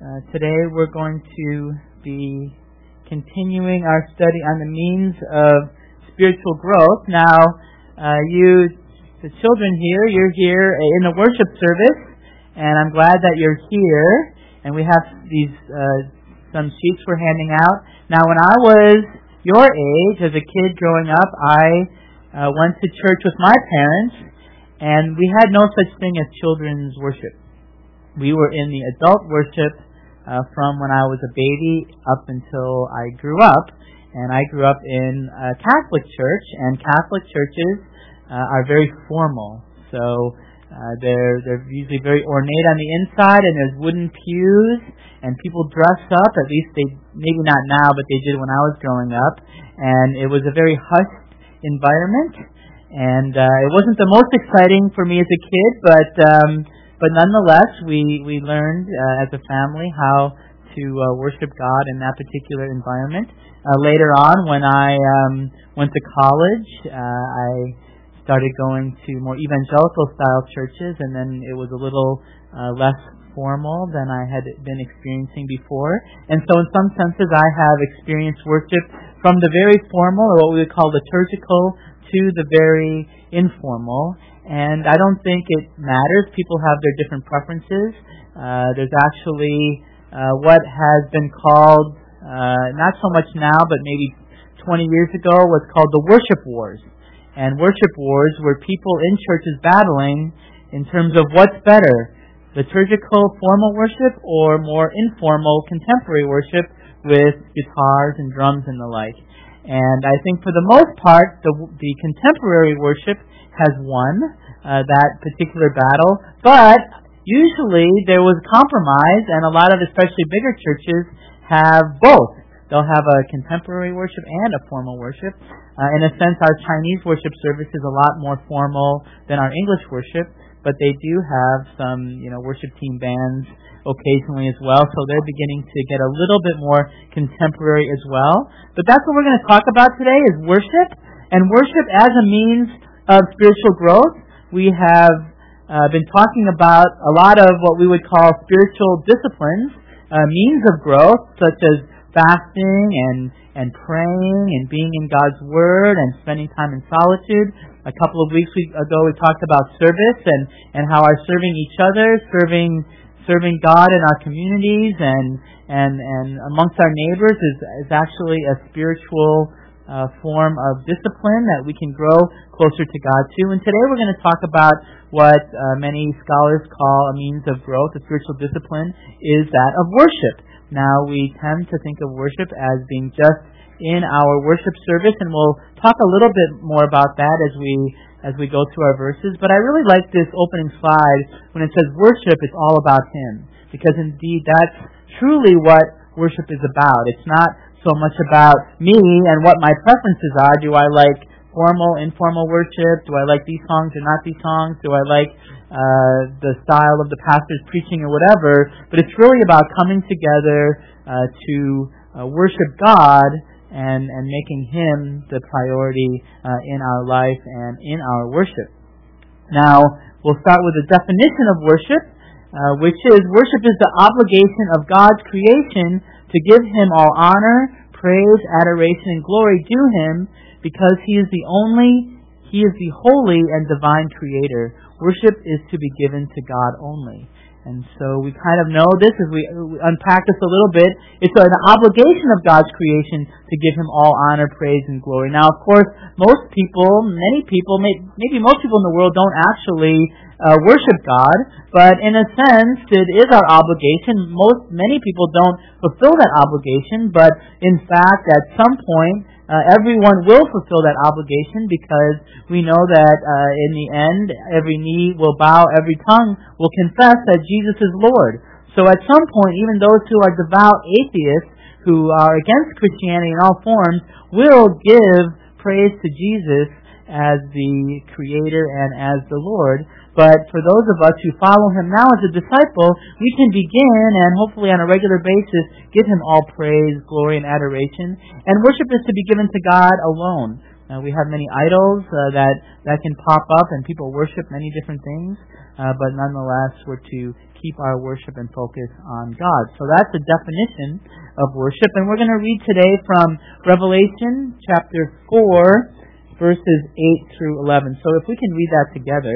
Today we're going to be continuing our study on the means of spiritual growth. Now, the children here, you're here in the worship service, and I'm glad that you're here. And we have these some sheets we're handing out. Now, when I was your age, as a kid growing up, I went to church with my parents, and we had no such thing as children's worship. We were in the adult worship from when I was a baby up until I grew up. And I grew up in a Catholic church, and Catholic churches are very formal. So they're usually very ornate on the inside, and there's wooden pews, and people dress up. At least they, maybe not now, but they did when I was growing up. And it was a very hushed environment, and it wasn't the most exciting for me as a kid, but nonetheless, we learned as a family how to worship God in that particular environment. Later on, when I went to college, I started going to more evangelical-style churches, and then it was a little less formal than I had been experiencing before. And so in some senses, I have experienced worship from the very formal, or what we would call liturgical, to the very informal. And I don't think it matters. People have their different preferences. There's actually what has been called, not so much now, but maybe 20 years ago, was called the worship wars. And worship wars were people in churches battling in terms of what's better, liturgical formal worship or more informal contemporary worship with guitars and drums and the like. And I think for the most part, the contemporary worship has won that particular battle. But usually there was compromise, and a lot of especially bigger churches have both. They'll have a contemporary worship and a formal worship. In a sense, our Chinese worship service is a lot more formal than our English worship, but they do have some, worship team bands occasionally as well, so they're beginning to get a little bit more contemporary as well. But that's what we're going to talk about today, is worship, and worship as a means of spiritual growth. We have been talking about a lot of what we would call spiritual disciplines, means of growth, such as fasting and praying and being in God's Word and spending time in solitude. A couple of weeks ago we talked about service and how our serving each other, serving God in our communities and amongst our neighbors is actually a spiritual form of discipline that we can grow closer to God too. And today we're going to talk about what many scholars call a means of growth, a spiritual discipline, is that of worship. Now, we tend to think of worship as being just in our worship service, and we'll talk a little bit more about that as we go through our verses. But I really like this opening slide when it says worship is all about Him, because indeed that's truly what worship is about. It's not so much about me and what my preferences are. Do I like formal, informal worship? Do I like these songs or not these songs? Do I like the style of the pastor's preaching or whatever? But it's really about coming together to worship God and making Him the priority in our life and in our worship. Now, we'll start with the definition of worship, which is worship is the obligation of God's creation to give Him all honor, praise, adoration, and glory due Him, because He is the holy and divine Creator. Worship is to be given to God only. And so we kind of know this as we unpack this a little bit. It's an obligation of God's creation to give Him all honor, praise, and glory. Now, of course, many people, maybe most people in the world don't actually worship God, but in a sense, it is our obligation. Many people don't fulfill that obligation, but in fact, at some point, everyone will fulfill that obligation, because we know that in the end, every knee will bow, every tongue will confess that Jesus is Lord. So at some point, even those who are devout atheists, who are against Christianity in all forms, will give praise to Jesus as the Creator and as the Lord. But for those of us who follow Him now as a disciple, we can begin and hopefully on a regular basis give Him all praise, glory, and adoration. And worship is to be given to God alone. We have many idols that can pop up, and people worship many different things. but nonetheless we're to keep our worship and focus on God. So that's the definition of worship. And we're going to read today from Revelation chapter 4, verses 8 through 11. So if we can read that together.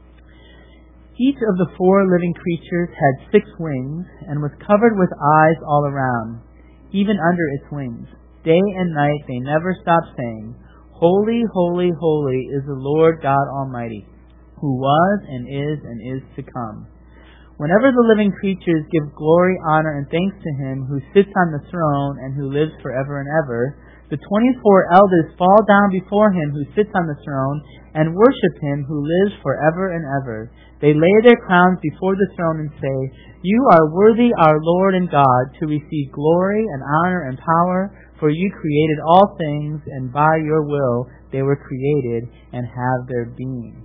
Each of the 4 living creatures had 6 wings and was covered with eyes all around, even under its wings. Day and night they never stopped saying, Holy, holy, holy is the Lord God Almighty, who was and is to come. Whenever the living creatures give glory, honor, and thanks to Him who sits on the throne and who lives forever and ever, the 24 elders fall down before Him who sits on the throne and worship Him who lives forever and ever. They lay their crowns before the throne and say, You are worthy, our Lord and God, to receive glory and honor and power, for You created all things, and by Your will they were created and have their being.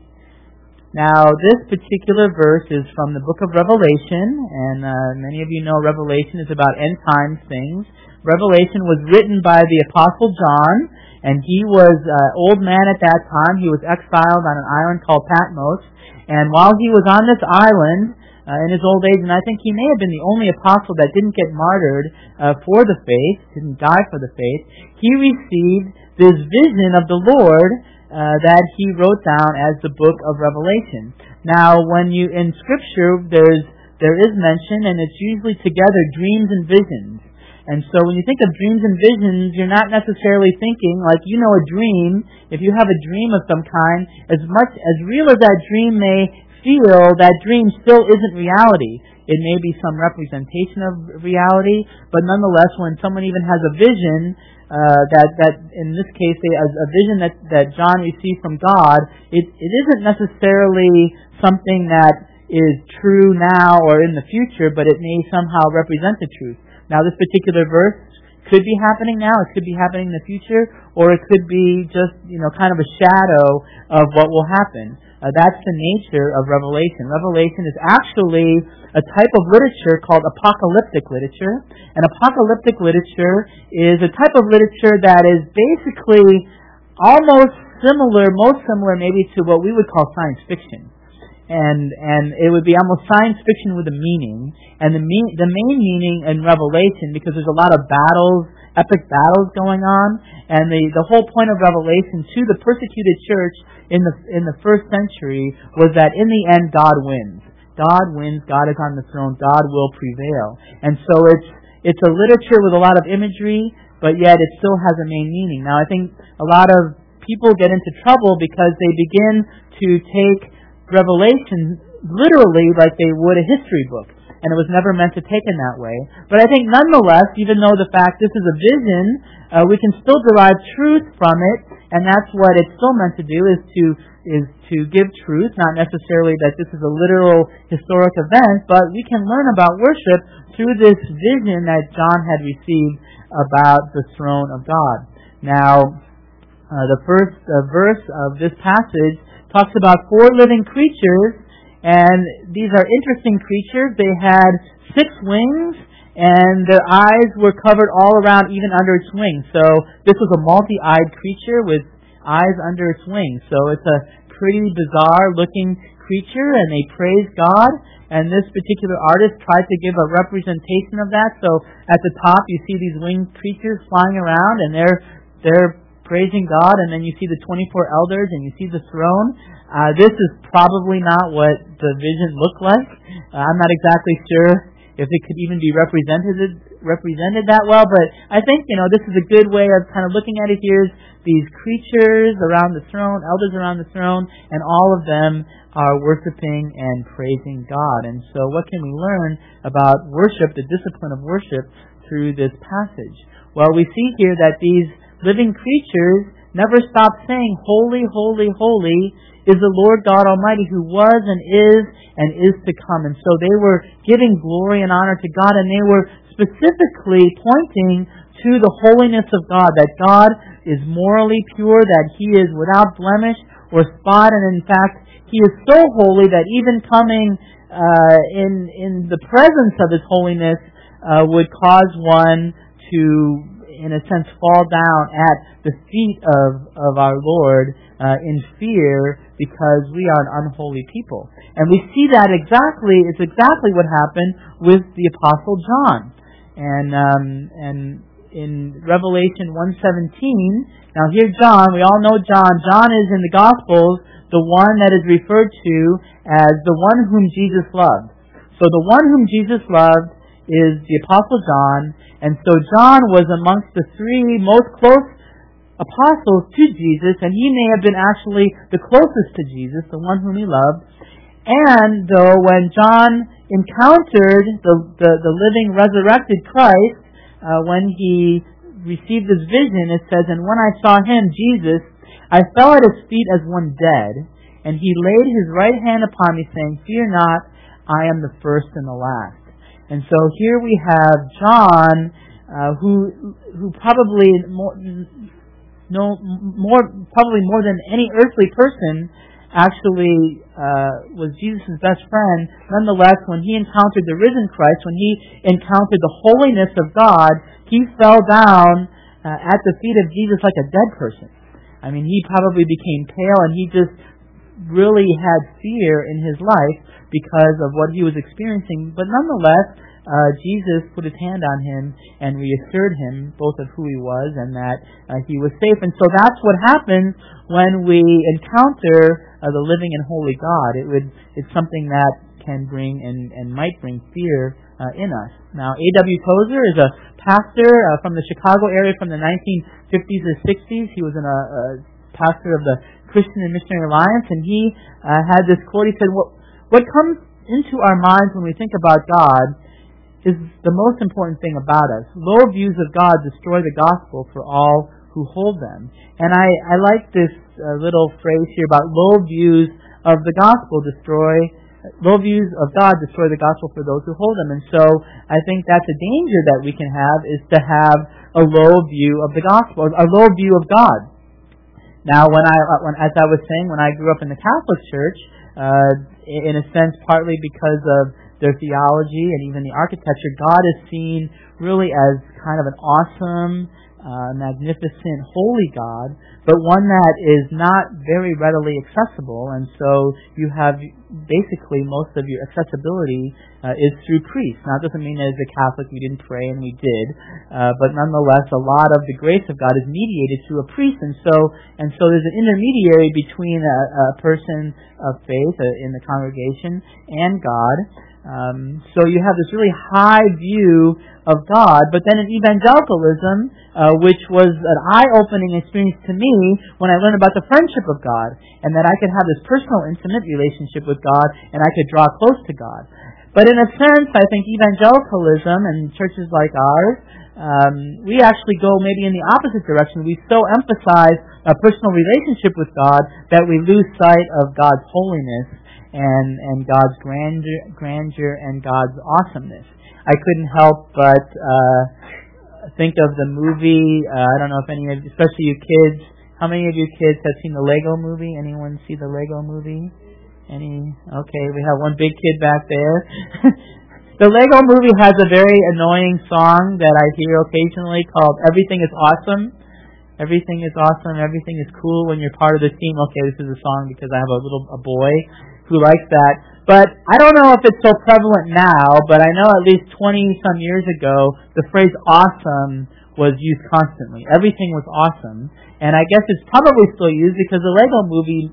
Now, this particular verse is from the book of Revelation, and many of you know Revelation is about end times things. Revelation was written by the Apostle John, and he was an old man at that time. He was exiled on an island called Patmos, and while he was on this island in his old age, and I think he may have been the only apostle that didn't get martyred for the faith, didn't die for the faith, he received this vision of the Lord that he wrote down as the book of Revelation. Now, when you in Scripture, there is mention, and it's usually together dreams and visions. And so when you think of dreams and visions, you're not necessarily thinking, like, a dream. If you have a dream of some kind, as much as real as that dream may feel, that dream still isn't reality. It may be some representation of reality, but nonetheless, when someone even has a vision, that in this case, a vision that John received from God, it isn't necessarily something that is true now or in the future, but it may somehow represent the truth. Now, this particular verse could be happening now, it could be happening in the future, or it could be just, kind of a shadow of what will happen. That's the nature of Revelation. Revelation is actually a type of literature called apocalyptic literature. And apocalyptic literature is a type of literature that is basically most similar maybe to what we would call science fiction. And it would be almost science fiction with a meaning. And the main meaning in Revelation, because there's a lot of battles, epic battles going on, and the whole point of Revelation to the persecuted church in the first century was that in the end God wins. God wins, God is on the throne, God will prevail. And so it's a literature with a lot of imagery, but yet it still has a main meaning. Now I think a lot of people get into trouble because they begin to take Revelation literally like they would a history book. And it was never meant to take in that way. But I think nonetheless, even though the fact this is a vision, we can still derive truth from it, and that's what it's still meant to do, is to give truth, not necessarily that this is a literal historic event, but we can learn about worship through this vision that John had received about the throne of God. Now, the first verse of this passage talks about 4 living creatures, and these are interesting creatures. They had 6 wings, and their eyes were covered all around, even under its wings. So this was a multi-eyed creature with eyes under its wings. So it's a pretty bizarre-looking creature, and they praise God. And this particular artist tried to give a representation of that. So at the top, you see these winged creatures flying around, and they're praising God, and then you see the 24 elders, and you see the throne. This is probably not what the vision looked like. I'm not exactly sure if it could even be represented that well, but I think, this is a good way of kind of looking at it. Here's these creatures around the throne, elders around the throne, and all of them are worshiping and praising God. And so what can we learn about worship, the discipline of worship, through this passage? Well, we see here that these living creatures never stop saying, Holy, holy, holy is the Lord God Almighty, who was and is to come. And so they were giving glory and honor to God, and they were specifically pointing to the holiness of God, that God is morally pure, that He is without blemish or spot, and in fact, He is so holy that even coming in the presence of His holiness would cause one to in a sense, fall down at the feet of our Lord in fear because we are an unholy people. And we see that it's exactly what happened with the Apostle John. And in Revelation 1:17, now here John, we all know John. John is in the Gospels the one that is referred to as the one whom Jesus loved. So the one whom Jesus loved is the Apostle John, and so John was amongst the three most close apostles to Jesus, and he may have been actually the closest to Jesus, the one whom he loved. And though when John encountered the living, resurrected Christ, when he received this vision, it says, "And when I saw him, Jesus, I fell at his feet as one dead, and he laid his right hand upon me, saying, 'Fear not, I am the first and the last.'" And so here we have John, who probably probably more than any earthly person, actually was Jesus' best friend. Nonetheless, when he encountered the risen Christ, when he encountered the holiness of God, he fell down at the feet of Jesus like a dead person. I mean, he probably became pale, and he just really had fear in his life because of what he was experiencing. But nonetheless, Jesus put his hand on him and reassured him both of who he was and that he was safe. And so that's what happens when we encounter the living and holy God. It's something that can bring and might bring fear in us. Now, A.W. Tozer is a pastor from the Chicago area from the 1950s or 60s. He was a pastor of the Christian and Missionary Alliance, and he had this quote. He said, what comes into our minds when we think about God is the most important thing about us. Low views of God destroy the gospel for all who hold them. And I like this little phrase here about low views of the gospel low views of God destroy the gospel for those who hold them. And so I think that's a danger that we can have, is to have a low view of the gospel, a low view of God. Now, as I was saying, when I grew up in the Catholic Church, in a sense, partly because of their theology and even the architecture, God is seen really as kind of an awesome, magnificent, holy God, but one that is not very readily accessible. And so you have basically most of your accessibility is through priests. Now, it doesn't mean that as a Catholic we didn't pray, and we did, but nonetheless, a lot of the grace of God is mediated through a priest. And so there's an intermediary between a person of faith in the congregation and God. So you have this really high view of God, but then in evangelicalism, which was an eye-opening experience to me when I learned about the friendship of God, and that I could have this personal, intimate relationship with God, and I could draw close to God. But in a sense, I think evangelicalism and churches like ours, we actually go maybe in the opposite direction. We so emphasize a personal relationship with God that we lose sight of God's holiness and God's grandeur and God's awesomeness. I couldn't help but think of the movie. I don't know if any of, especially you kids, how many of you kids have seen the Lego movie? Anyone see the Lego movie? Okay, we have one big kid back there. The Lego movie has a very annoying song that I hear occasionally called "Everything is Awesome." Everything is awesome. Everything is cool when you're part of the team. Okay, this is a song because I have a boy who likes that. But I don't know if it's so prevalent now, but I know at least 20-some years ago, the phrase awesome was used constantly. Everything was awesome. And I guess it's probably still used because the Lego movie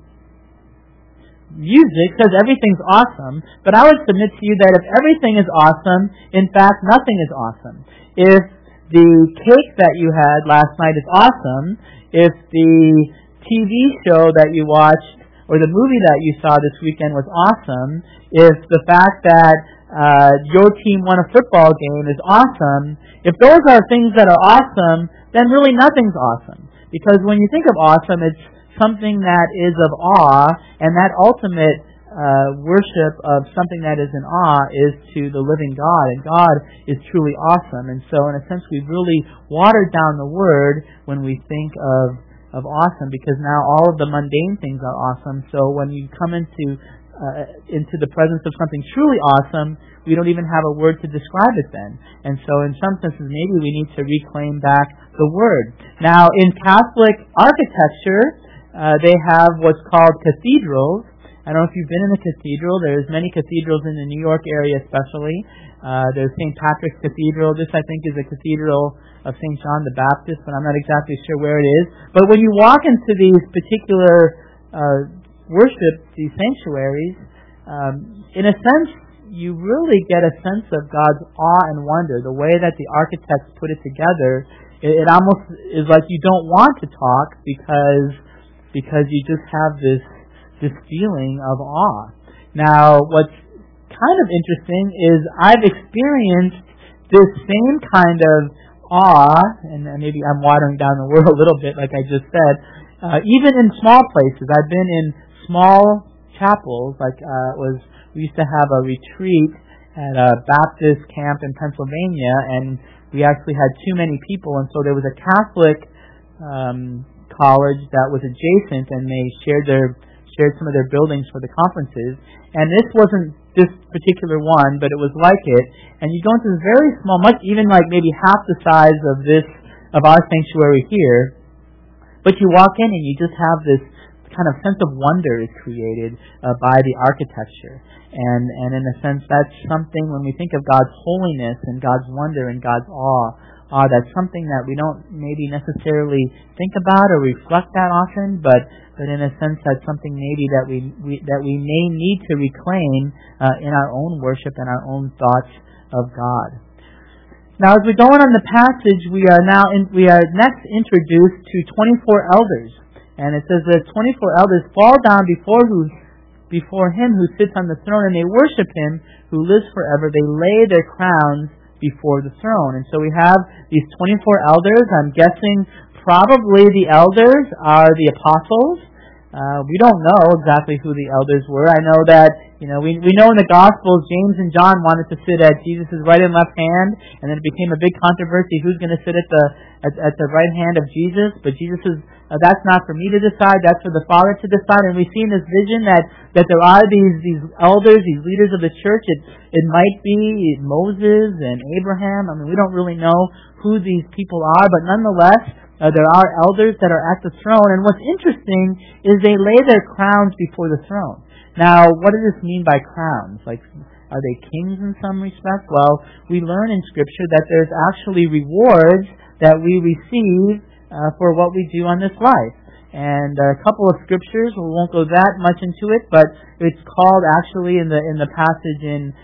music says everything's awesome. But I would submit to you that if everything is awesome, in fact, nothing is awesome. If the cake that you had last night is awesome, if the TV show that you watched or the movie that you saw this weekend was awesome, if the fact that your team won a football game is awesome, if those are things that are awesome, then really nothing's awesome. Because when you think of awesome, it's something that is of awe, and that ultimate worship of something that is in awe is to the living God, and God is truly awesome. And so in a sense, we've really watered down the word when we think of awesome, because now all of the mundane things are awesome. So when you come into the presence of something truly awesome, we don't even have a word to describe it then. And so in some senses, maybe we need to reclaim back the word. Now, in Catholic architecture, they have what's called cathedrals. I don't know if you've been in a cathedral. There's many cathedrals in the New York area especially. There's St. Patrick's Cathedral. This, I think, is a cathedral of St. John the Baptist, but I'm not exactly sure where it is. But when you walk into these particular worship, these sanctuaries, in a sense, you really get a sense of God's awe and wonder. The way that the architects put it together, it almost is like you don't want to talk because you just have this feeling of awe. Now, what's kind of interesting is I've experienced this same kind of awe, and maybe I'm watering down the word a little bit, like I just said, even in small places. I've been in small chapels, like we used to have a retreat at a Baptist camp in Pennsylvania, and we actually had too many people, and so there was a Catholic college that was adjacent, and they shared some of their buildings for the conferences. And this wasn't this particular one, but it was like it. And you go into this very small, much even like maybe half the size of our sanctuary here. But you walk in and you just have this kind of sense of wonder is created by the architecture. And in a sense, that's something when we think of God's holiness and God's wonder and God's awe, that's something that we don't maybe necessarily think about or reflect that often, but in a sense that's something maybe that we may need to reclaim in our own worship and our own thoughts of God. Now, as we go on the passage, we are next introduced to 24 elders, and it says that 24 elders fall down before him who sits on the throne, and they worship him who lives forever. They lay their crowns before the throne. And so we have these 24 elders. I'm guessing probably the elders are the apostles. We don't know exactly who the elders were. I know that, we know in the Gospels, James and John wanted to sit at Jesus' right and left hand, and then it became a big controversy who's going to sit at the right hand of Jesus. But Jesus says, that's not for me to decide, that's for the Father to decide. And we see in this vision that there are these elders, these leaders of the church. It might be Moses and Abraham. I mean, we don't really know who these people are, but nonetheless, there are elders that are at the throne. And what's interesting is they lay their crowns before the throne. Now, what does this mean by crowns? Like, are they kings in some respect? Well, we learn in Scripture that there's actually rewards that we receive for what we do on this life. And a couple of scriptures, we won't go that much into it, but it's called actually in the passage in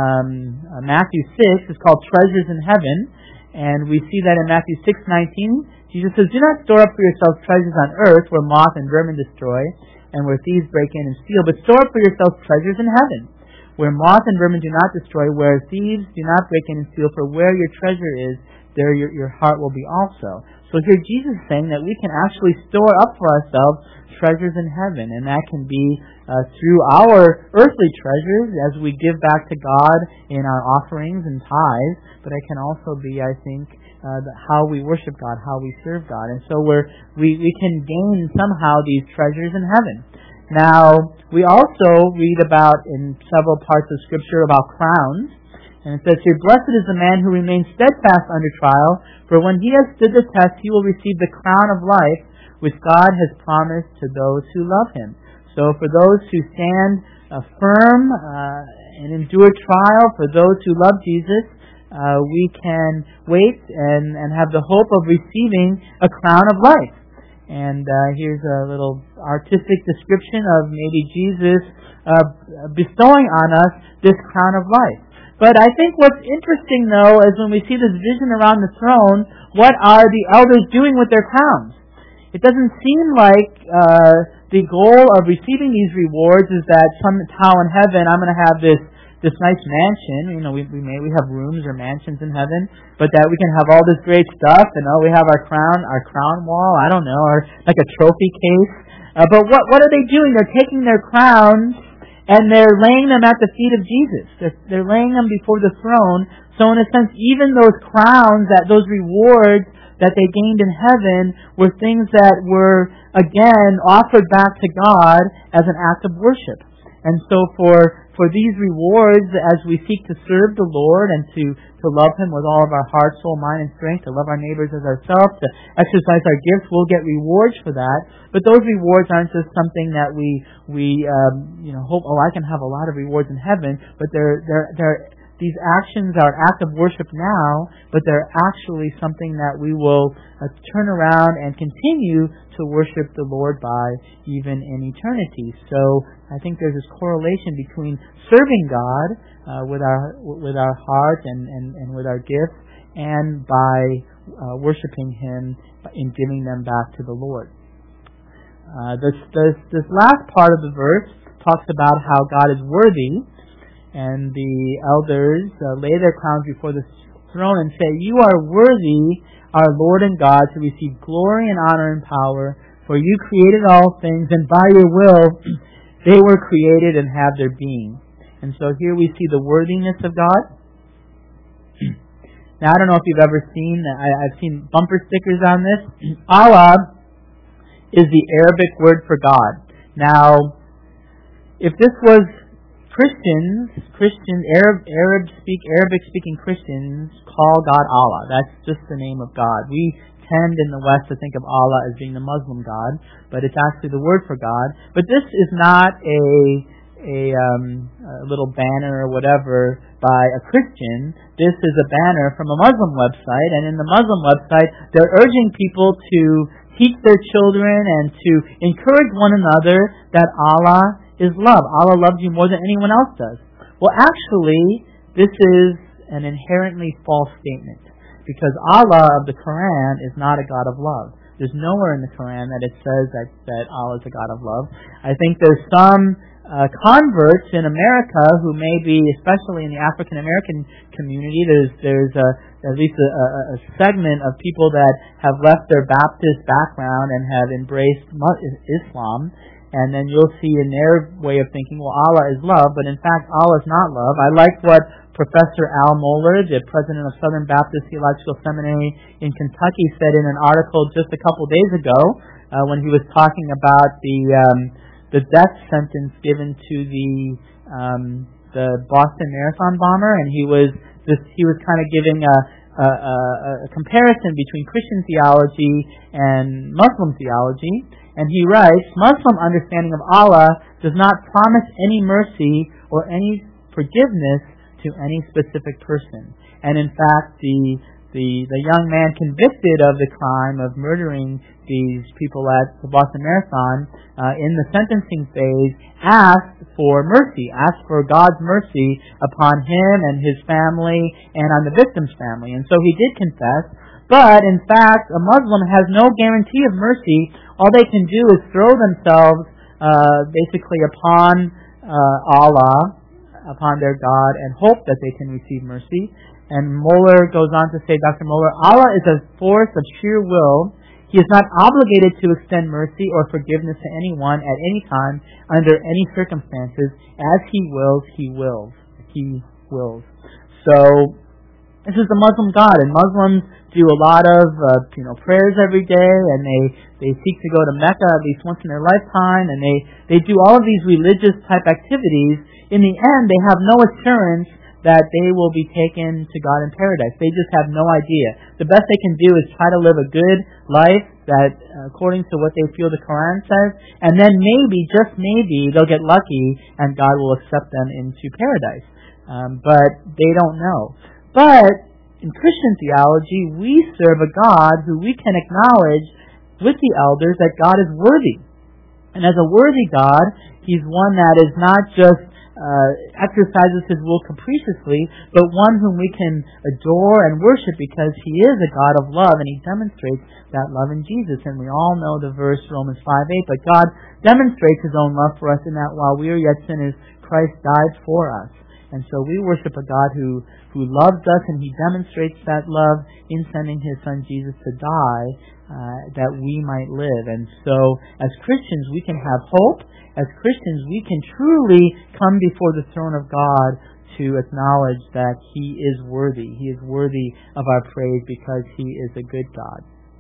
Matthew 6, it's called treasures in heaven. And we see that in Matthew 6:19, Jesus says, "Do not store up for yourselves treasures on earth where moth and vermin destroy and where thieves break in and steal, but store up for yourselves treasures in heaven where moth and vermin do not destroy, where thieves do not break in and steal, for where your treasure is, there your heart will be also." So here Jesus is saying that we can actually store up for ourselves treasures in heaven, and that can be through our earthly treasures as we give back to God in our offerings and tithes, but it can also be, I think, how we worship God, how we serve God. And so we can gain somehow these treasures in heaven. Now, we also read about in several parts of Scripture about crowns. And it says here, "Blessed is the man who remains steadfast under trial, for when he has stood the test, he will receive the crown of life, which God has promised to those who love him." So for those who stand firm and endure trial, for those who love Jesus, we can wait and have the hope of receiving a crown of life. And here's a little artistic description of maybe Jesus bestowing on us this crown of life. But I think what's interesting, though, is when we see this vision around the throne, what are the elders doing with their crowns? It doesn't seem like the goal of receiving these rewards is that somehow in heaven I'm going to have this nice mansion. We have rooms or mansions in heaven, but that we can have all this great stuff, and we have our crown wall, I don't know, or like a trophy case. But what are they doing? They're taking their crowns and they're laying them at the feet of Jesus. They're laying them before the throne. So in a sense, even those crowns, those rewards that they gained in heaven were things that were, again, offered back to God as an act of worship. And so for for these rewards, as we seek to serve the Lord and to love Him with all of our heart, soul, mind, and strength, to love our neighbors as ourselves, to exercise our gifts, we'll get rewards for that. But those rewards aren't just something that we hope, I can have a lot of rewards in heaven, but these actions are an act of worship now, but they're actually something that we will turn around and continue to worship the Lord by even in eternity. So I think there's this correlation between serving God with our heart and with our gifts, and by worshiping Him in giving them back to the Lord. This last part of the verse talks about how God is worthy. And the elders lay their crowns before the throne and say, "You are worthy, our Lord and God, to receive glory and honor and power, for you created all things, and by your will they were created and have their being." And so here we see the worthiness of God. Now, I don't know if you've ever seen, I've seen bumper stickers on this. Allah is the Arabic word for God. Now, if this was Arabic-speaking Christians call God Allah. That's just the name of God. We tend in the West to think of Allah as being the Muslim God, but it's actually the word for God. But this is not a little banner or whatever by a Christian. This is a banner from a Muslim website, and in the Muslim website, they're urging people to teach their children and to encourage one another that Allah is love. Allah loves you more than anyone else does. Well, actually, this is an inherently false statement, because Allah of the Quran is not a God of love. There's nowhere in the Quran that it says that Allah is a God of love. I think there's some converts in America who may be, especially in the African American community, there's at least a segment of people that have left their Baptist background and have embraced Islam. And then you'll see in their way of thinking, well, Allah is love, but in fact, Allah is not love. I like what Professor Al Mohler, the president of Southern Baptist Theological Seminary in Kentucky, said in an article just a couple days ago when he was talking about the death sentence given to the Boston Marathon bomber, and he was kind of giving a comparison between Christian theology and Muslim theology. And he writes, "Muslim understanding of Allah does not promise any mercy or any forgiveness to any specific person." And in fact, the young man convicted of the crime of murdering these people at the Boston Marathon, in the sentencing phase, asked for mercy, asked for God's mercy upon him and his family and on the victim's family. And so he did confess. But, in fact, a Muslim has no guarantee of mercy. All they can do is throw themselves basically upon Allah, upon their God, and hope that they can receive mercy. And Mohler goes on to say, Dr. Mohler, Allah is a force of sheer will. He is not obligated to extend mercy or forgiveness to anyone at any time, under any circumstances. As He wills, He wills. He wills. So, this is the Muslim God, and Muslims do a lot of prayers every day, and they seek to go to Mecca at least once in their lifetime, and they do all of these religious type activities. In the end, they have no assurance that they will be taken to God in paradise. They just have no idea. The best they can do is try to live a good life that according to what they feel the Quran says, and then maybe, just maybe, they'll get lucky and God will accept them into paradise. But they don't know. But in Christian theology, we serve a God who we can acknowledge with the elders that God is worthy. And as a worthy God, He's one that is not just exercises His will capriciously, but one whom we can adore and worship because He is a God of love, and He demonstrates that love in Jesus. And we all know the verse Romans 5:8, but God demonstrates His own love for us in that while we are yet sinners, Christ died for us. And so we worship a God who loves us, and He demonstrates that love in sending His Son Jesus to die that we might live. And so as Christians we can have hope. As Christians we can truly come before the throne of God to acknowledge that He is worthy. He is worthy of our praise because He is a good God.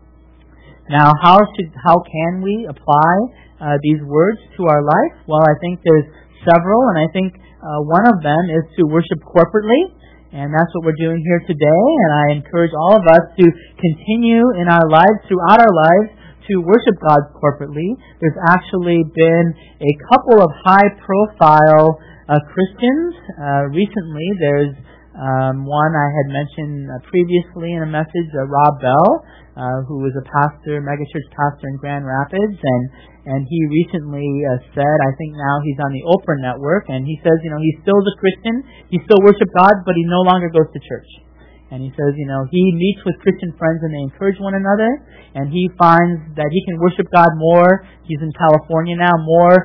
Now, how can we apply these words to our life? Well, I think there's several, and I think one of them is to worship corporately, and that's what we're doing here today. And I encourage all of us to continue in our lives, throughout our lives, to worship God corporately. There's actually been a couple of high-profile Christians recently. There's one I had mentioned previously in a message, Rob Bell, who was a pastor, megachurch pastor in Grand Rapids, and he recently said, I think now he's on the Oprah network, and he says, he still is a Christian, he still worships God, but he no longer goes to church. And he says, he meets with Christian friends and they encourage one another, and he finds that he can worship God more. He's in California now, more,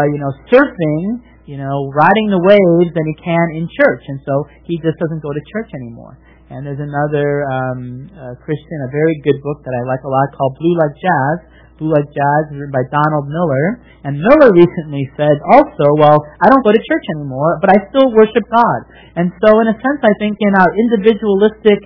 surfing, riding the waves than he can in church. And so he just doesn't go to church anymore. And there's another Christian, a very good book that I like a lot called Blue Like Jazz. Blue Like Jazz is written by Donald Miller. And Miller recently said also, I don't go to church anymore, but I still worship God. And so in a sense, I think in our individualistic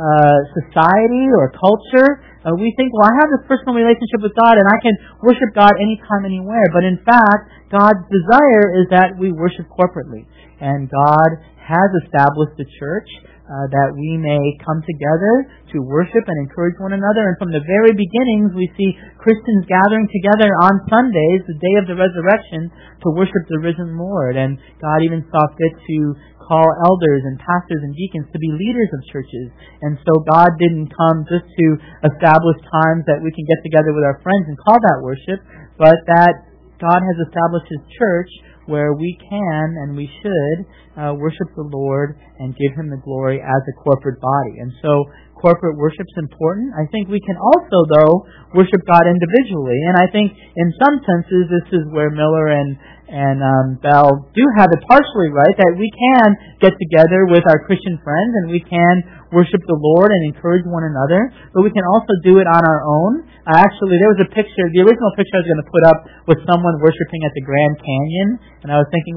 society or culture, we think, I have this personal relationship with God and I can worship God anytime, anywhere. But in fact, God's desire is that we worship corporately. And God has established the church that we may come together to worship and encourage one another. And from the very beginnings, we see Christians gathering together on Sundays, the day of the resurrection, to worship the risen Lord. And God even saw fit to call elders and pastors and deacons to be leaders of churches. And so God didn't come just to establish times that we can get together with our friends and call that worship, but that God has established His church where we can and we should worship the Lord and give Him the glory as a corporate body. And so corporate worship's important. I think we can also, though, worship God individually. And I think in some senses this is where Miller and Bell do have it partially right, that we can get together with our Christian friends and we can worship the Lord and encourage one another, but we can also do it on our own. Actually, there was a picture, the original picture I was going to put up was someone worshiping at the Grand Canyon, and I was thinking,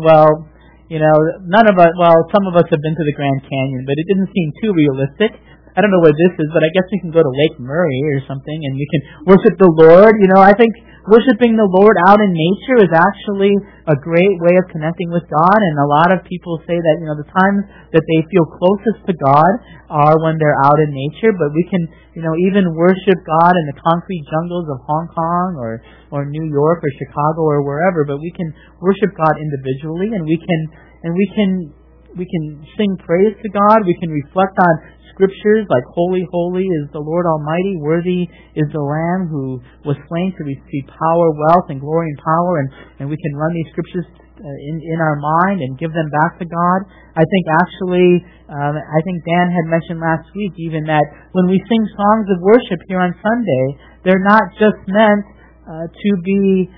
some of us have been to the Grand Canyon, but it didn't seem too realistic. I don't know where this is, but I guess we can go to Lake Murray or something and we can worship the Lord. I think worshiping the Lord out in nature is actually a great way of connecting with God, and a lot of people say that, the times that they feel closest to God are when they're out in nature, but we can, even worship God in the concrete jungles of Hong Kong or New York or Chicago or wherever, but we can worship God individually, and we can sing praise to God, we can reflect on Scriptures like, Holy, holy is the Lord Almighty, worthy is the Lamb who was slain to receive power, wealth, and glory and power, and we can run these Scriptures in our mind and give them back to God. I think Dan had mentioned last week even that when we sing songs of worship here on Sunday, they're not just meant to be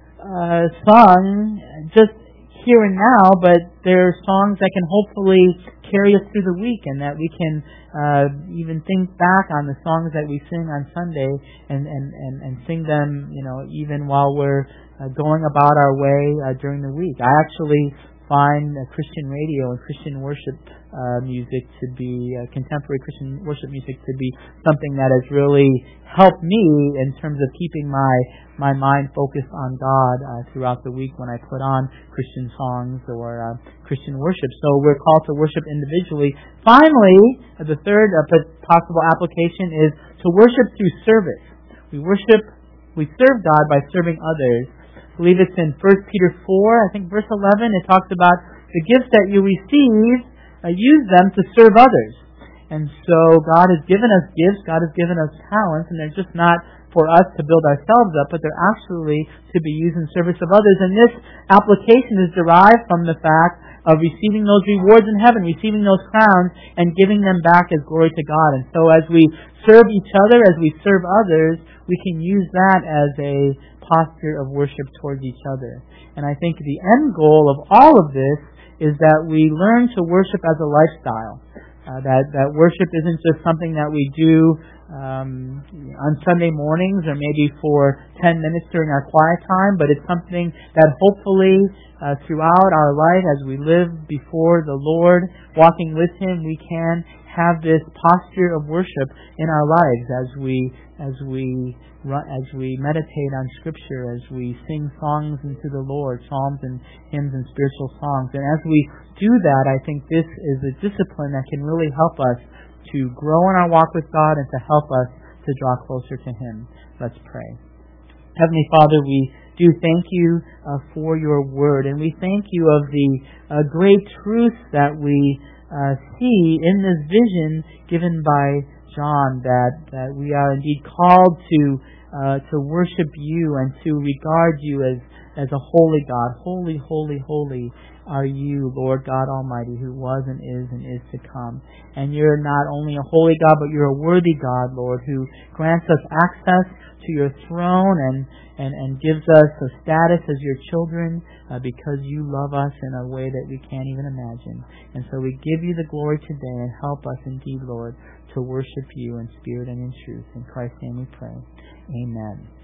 sung just here and now, but they're songs that can hopefully carry us through the week, and that we can even think back on the songs that we sing on Sunday and sing them, even while we're going about our way during the week. I actually find Christian radio and Christian worship music to be, contemporary Christian worship music to be something that has really helped me in terms of keeping my mind focused on God throughout the week when I put on Christian songs or Christian worship. So we're called to worship individually. Finally, the third possible application is to worship through service. We serve God by serving others. I believe it's in 1 Peter 4, I think verse 11, it talks about the gifts that you receive, use them to serve others. And so God has given us gifts, God has given us talents, and they're just not for us to build ourselves up, but they're actually to be used in service of others. And this application is derived from the fact of receiving those rewards in heaven, receiving those crowns, and giving them back as glory to God. And so as we serve each other, as we serve others, we can use that as a posture of worship towards each other. And I think the end goal of all of this is that we learn to worship as a lifestyle. That worship isn't just something that we do on Sunday mornings or maybe for 10 minutes during our quiet time, but it's something that hopefully throughout our life as we live before the Lord, walking with Him, we can have this posture of worship in our lives as we meditate on Scripture, as we sing songs unto the Lord, psalms and hymns and spiritual songs. And as we do that, I think this is a discipline that can really help us to grow in our walk with God and to help us to draw closer to Him. Let's pray. Heavenly Father, we do thank you for your word, and we thank you of the great truths that we see in this vision given by John, that we are indeed called to worship you and to regard you as a holy God. Holy, holy, holy are you, Lord God Almighty, who was and is to come. And you're not only a holy God, but you're a worthy God, Lord, who grants us access to your throne and gives us a status as your children because you love us in a way that we can't even imagine. And so we give you the glory today, and help us indeed, Lord, to worship you in spirit and in truth. In Christ's name we pray. Amen.